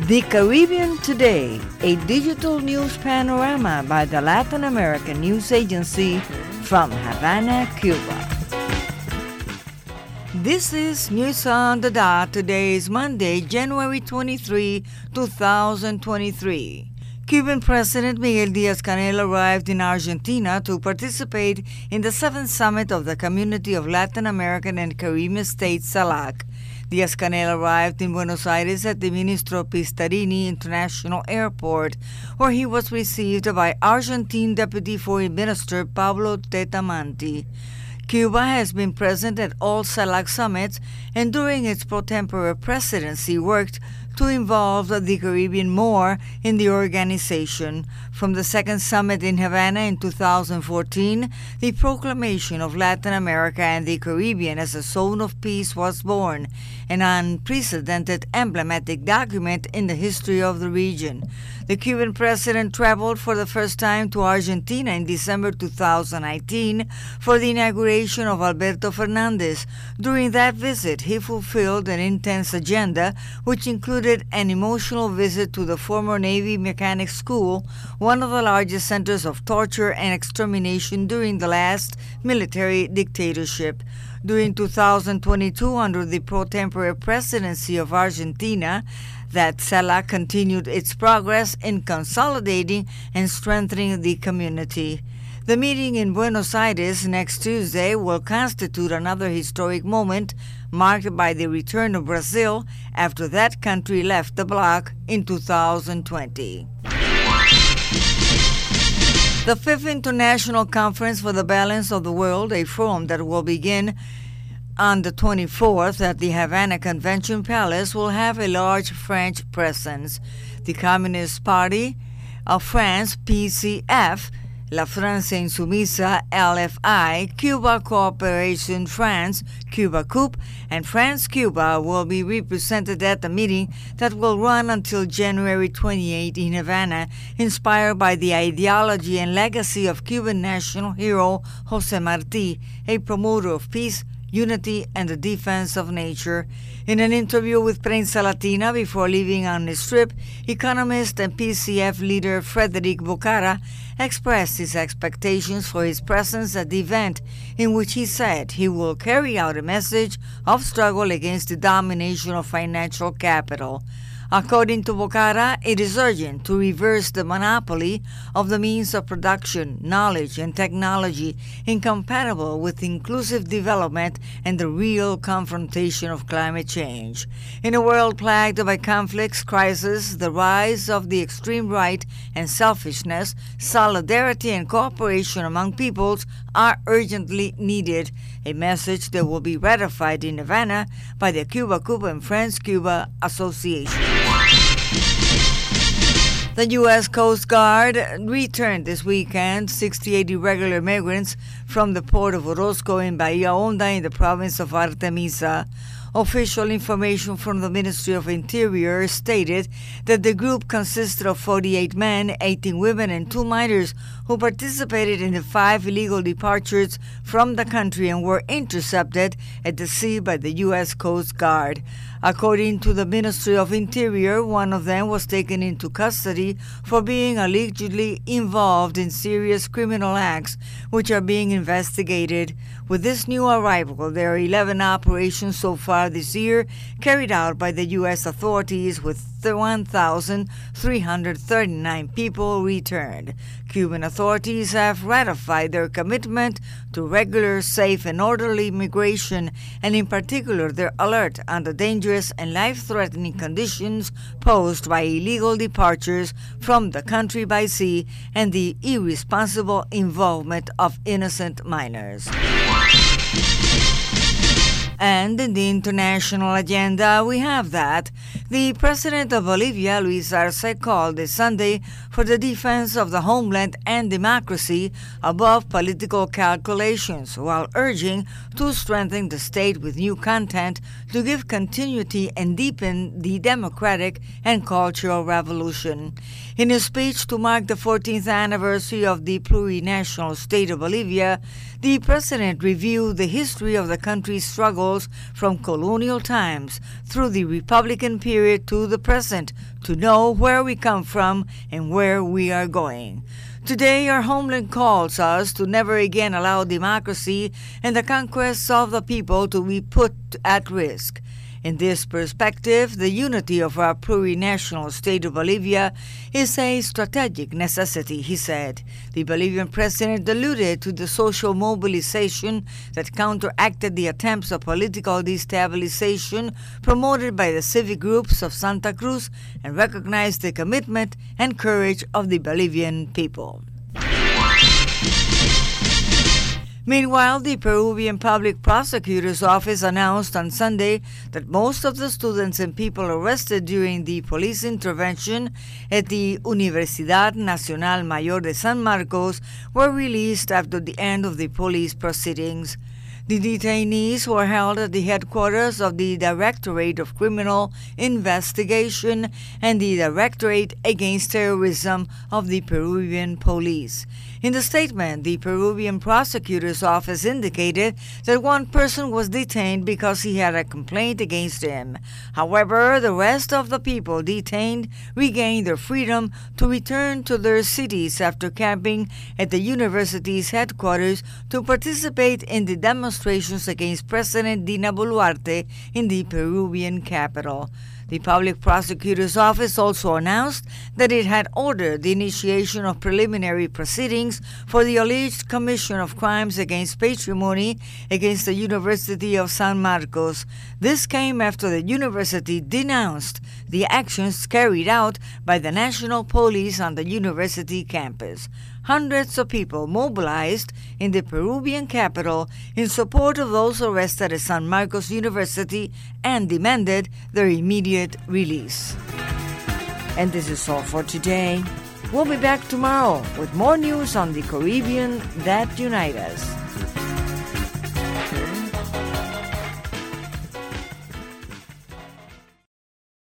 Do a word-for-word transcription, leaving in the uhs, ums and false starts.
The Caribbean Today, a digital news panorama by the Latin American News Agency from Havana, Cuba. This is News on the Dot. Today is Monday, January twenty-third, two thousand twenty-three. Cuban President Miguel Díaz-Canel arrived in Argentina to participate in the seventh summit of the Community of Latin American and Caribbean States, CELAC. Díaz-Canel arrived in Buenos Aires at the Ministro Pistarini International Airport, where he was received by Argentine Deputy Foreign Minister Pablo Tetamanti. Cuba has been present at all CELAC summits and during its pro tempore presidency worked to involve the Caribbean more in the organization. From the second summit in Havana in two thousand fourteen, the proclamation of Latin America and the Caribbean as a zone of peace was born, an unprecedented emblematic document in the history of the region. The Cuban president traveled for the first time to Argentina in December two thousand nineteen for the inauguration of Alberto Fernandez. During that visit, he fulfilled an intense agenda, which included an emotional visit to the former Navy Mechanics School, one of the largest centers of torture and extermination during the last military dictatorship. During two thousand twenty-two, under the pro tempore presidency of Argentina, that CELAC continued its progress in consolidating and strengthening the community. The meeting in Buenos Aires next Tuesday will constitute another historic moment marked by the return of Brazil after that country left the bloc in two thousand twenty. The fifth International Conference for the Balance of the World, a forum that will begin on the twenty-fourth at the Havana Convention Palace, will have a large French presence. The Communist Party of France, P C F, La Francia Insumisa, L F I, Cuba Cooperation France, Cuba C U P, and France-Cuba will be represented at the meeting that will run until January twenty-eighth in Havana, inspired by the ideology and legacy of Cuban national hero José Martí, a promoter of peace, unity, and the defense of nature. In an interview with Prensa Latina before leaving on his trip, economist and P C F leader Frederic Bocara expressed his expectations for his presence at the event, in which he said he will carry out a message of struggle against the domination of financial capital. According to Bocara, it is urgent to reverse the monopoly of the means of production, knowledge, and technology incompatible with inclusive development and the real confrontation of climate change. In a world plagued by conflicts, crises, the rise of the extreme right, and selfishness, solidarity and cooperation among peoples are urgently needed, a message that will be ratified in Havana by the Cuba C U P and France-Cuba Association. The U S Coast Guard returned this weekend sixty-eight irregular migrants from the port of Orozco in Bahia Honda in the province of Artemisa. Official information from the Ministry of Interior stated that the group consisted of forty-eight men, eighteen women, and two minors who participated in the five illegal departures from the country and were intercepted at the sea by the U S Coast Guard. According to the Ministry of Interior, one of them was taken into custody for being allegedly involved in serious criminal acts, which are being investigated. With this new arrival, there are eleven operations so far this year carried out by the U S authorities, with one thousand three hundred thirty-nine people returned. Cuban authorities have ratified their commitment to regular, safe, and orderly migration, and in particular their alert on the dangerous and life-threatening conditions posed by illegal departures from the country by sea and the irresponsible involvement of innocent minors. And in the international agenda, we have that the president of Bolivia, Luis Arce, called this Sunday for the defense of the homeland and democracy above political calculations, while urging to strengthen the state with new content to give continuity and deepen the democratic and cultural revolution. In a speech to mark the fourteenth anniversary of the plurinational state of Bolivia, the president reviewed the history of the country's struggles from colonial times through the Republican period spirit to the present, to know where we come from and where we are going. Today, our homeland calls us to never again allow democracy and the conquests of the people to be put at risk. In this perspective, the unity of our plurinational state of Bolivia is a strategic necessity, he said. The Bolivian president alluded to the social mobilization that counteracted the attempts of political destabilization promoted by the civic groups of Santa Cruz and recognized the commitment and courage of the Bolivian people. Meanwhile, the Peruvian Public Prosecutor's Office announced on Sunday that most of the students and people arrested during the police intervention at the Universidad Nacional Mayor de San Marcos were released after the end of the police proceedings. The detainees were held at the headquarters of the Directorate of Criminal Investigation and the Directorate Against Terrorism of the Peruvian Police. In the statement, the Peruvian Prosecutor's Office indicated that one person was detained because he had a complaint against him. However, the rest of the people detained regained their freedom to return to their cities after camping at the university's headquarters to participate in the demonstrations against President Dina Boluarte in the Peruvian capital. The Public Prosecutor's Office also announced that it had ordered the initiation of preliminary proceedings for the alleged commission of crimes against patrimony against the University of San Marcos. This came after the university denounced the actions carried out by the National Police on the university campus. Hundreds of people mobilized in the Peruvian capital in support of those arrested at San Marcos University and demanded their immediate release. And this is all for today. We'll be back tomorrow with more news on the Caribbean that unite us.